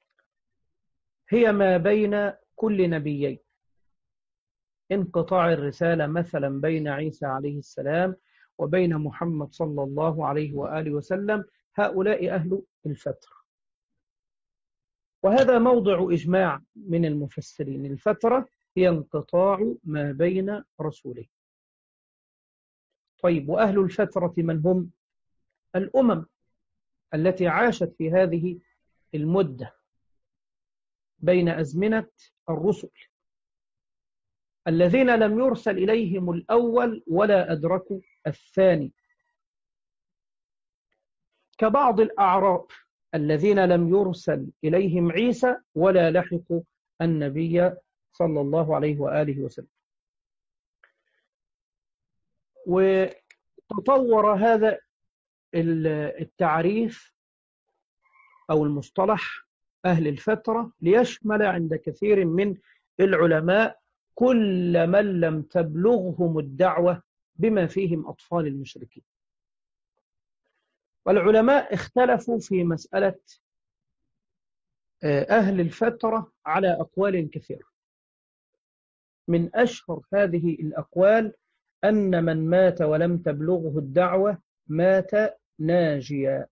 هي ما بين كل نبيين، انقطاع الرسالة مثلا بين عيسى عليه السلام وبين محمد صلى الله عليه وآله وسلم، هؤلاء أهل الفترة. وهذا موضع إجماع من المفسرين، الفترة هي انقطاع ما بين رسولين. طيب، وأهل الفترة من هم؟ الأمم التي عاشت في هذه المدة بين أزمنة الرسل، الذين لم يرسل إليهم الأول ولا أدركوا الثاني، كبعض الأعراب الذين لم يرسل إليهم عيسى ولا لحقوا النبي صلى الله عليه وآله وسلم. وتطور هذا التعريف أو المصطلح أهل الفترة ليشمل عند كثير من العلماء كل من لم تبلغهم الدعوة بما فيهم أطفال المشركين. والعلماء اختلفوا في مسألة أهل الفترة على أقوال كثيرة. من أشهر هذه الأقوال أن من مات ولم تبلغه الدعوة مات ناجيا.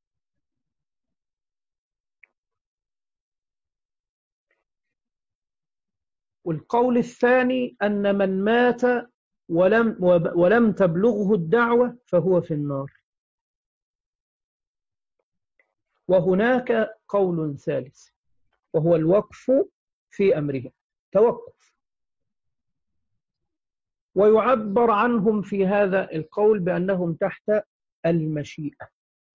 والقول الثاني أن من مات ولم تبلغه الدعوة فهو في النار. وهناك قول ثالث وهو الوقف في أمره، توقف. ويعبر عنهم في هذا القول بأنهم تحت المشيئة.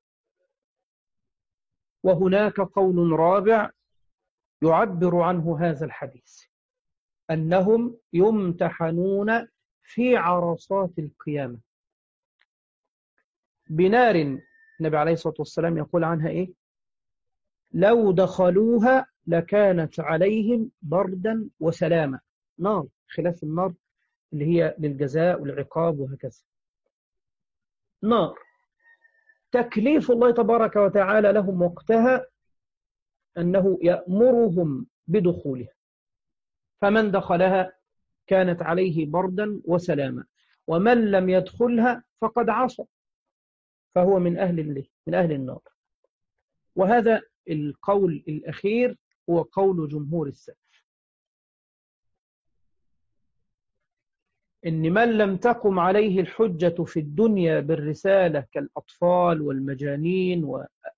وهناك قول رابع يعبر عنه هذا الحديث أنهم يمتحنون في عرصات القيامة بنار. النبي عليه الصلاة والسلام يقول عنها إيه؟ لو دخلوها لكانت عليهم بردا وسلاما. نار، خلاف النار اللي هي للجزاء والعقاب وهكذا. نار تكليف الله تبارك وتعالى لهم وقتها أنه يأمرهم بدخولها، فمن دخلها كانت عليه بردا وسلاما، ومن لم يدخلها فقد عصى فهو من أهل النار. وهذا القول الأخير هو قول جمهور السلف، إن من لم تقم عليه الحجة في الدنيا بالرسالة كالأطفال والمجانين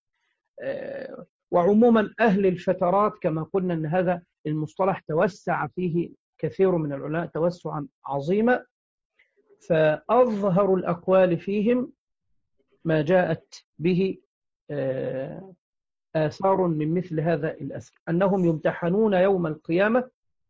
وعموما أهل الفترات، كما قلنا أن هذا المصطلح توسع فيه كثير من العلماء توسعا عظيما، فأظهر الأقوال فيهم ما جاءت به آثار من مثل هذا الأثر، أنهم يمتحنون يوم القيامة،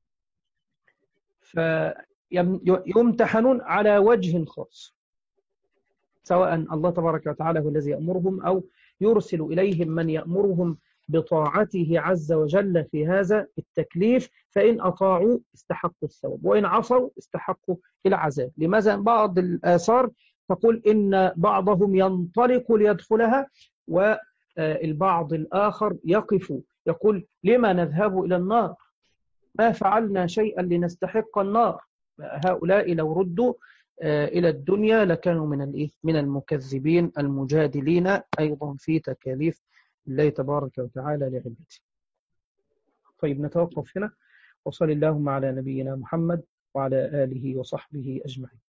فيمتحنون على وجه خاص، سواء الله تبارك وتعالى هو الذي يأمرهم أو يرسل إليهم من يأمرهم بطاعته عز وجل في هذا التكليف، فإن أطاعوا استحقوا الثواب وإن عصوا استحقوا العذاب. لماذا؟ بعض الآثار تقول إن بعضهم ينطلق ليدخلها والبعض الآخر يقف يقول لما نذهب إلى النار، ما فعلنا شيئا لنستحق النار. هؤلاء لو ردوا إلى الدنيا لكانوا من المكذبين المجادلين أيضا في تكاليف الله تبارك وتعالى لعباده. طيب نتوقف هنا، وصل اللهم على نبينا محمد وعلى آله وصحبه أجمعين.